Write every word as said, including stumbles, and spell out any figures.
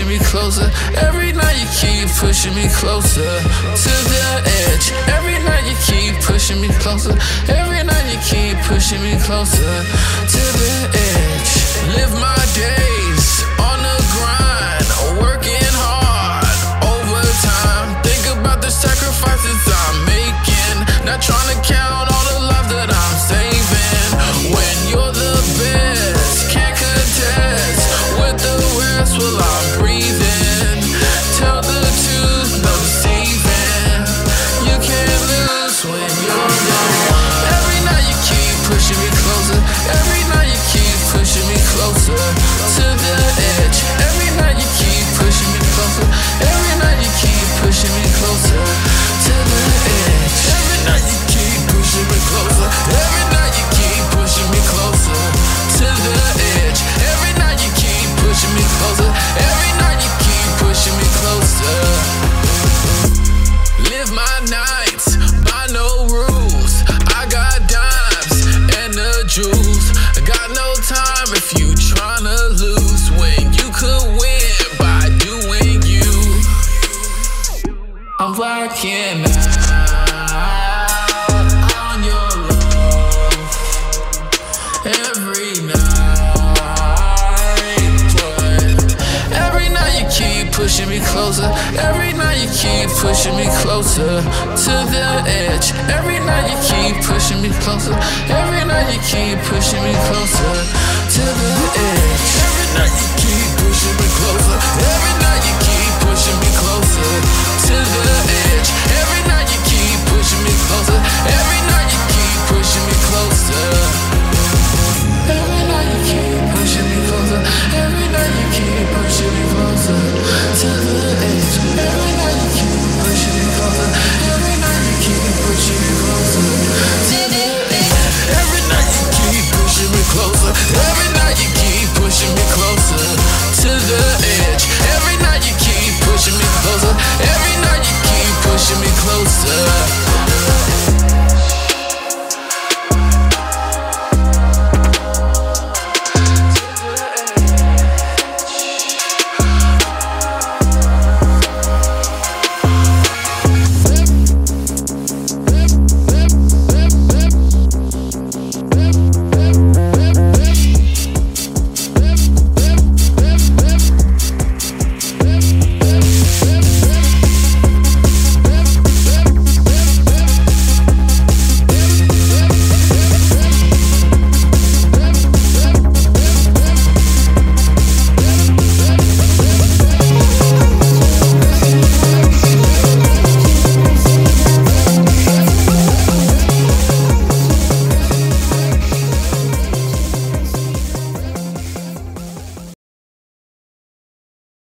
pushing me closer. Every night you keep pushing me closer to the edge. Every night you keep pushing me closer. Every night you keep pushing me closer to the edge. Live my days on the grind, working hard overtime. Think about the sacrifices I'm making, not trying to count all the love that I'm saving. When you're the best, can't contest with the rest while I'm breathing. Tell the truth, no deceiving. You can't lose when you're gone. Every night you keep pushing me closer. Every night you keep pushing me closer to the edge. Every night you keep pushing me closer. Every night you keep pushing me closer to the edge. Every night you keep pushing me closer. Every night you keep pushing me closer to the edge. Every night you keep pushing me closer. Every night you keep pushing me closer. Live my nights by no rules. I got dimes and the jewels. I got no time if you tryna lose when you could win by doing you. I'm working out on your love every night, but every night you keep pushing me closer. Every night you keep pushing me closer to the edge. Every night you keep pushing me closer. Every night you keep pushing me closer to the edge. Every night you keep pushing me closer. Every night you keep pushing me closer to the edge. Every night you keep pushing me closer. Every night you keep pushing me closer. Every night you keep pushing me closer. Every night you keep pushing me closer to the